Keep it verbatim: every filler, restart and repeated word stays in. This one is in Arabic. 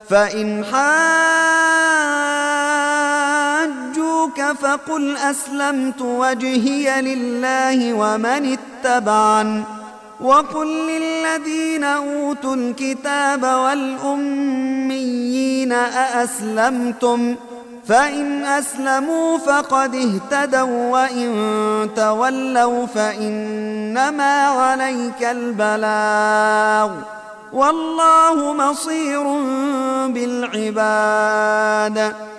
فإن حاجوك فقل أسلمت وجهي لله ومن اتبعن وقل للذين أوتوا الكتاب والأميين أأسلمتم فإن أسلموا فقد اهتدوا وإن تولوا فإنما عليك البلاغ والله بصير بالعباد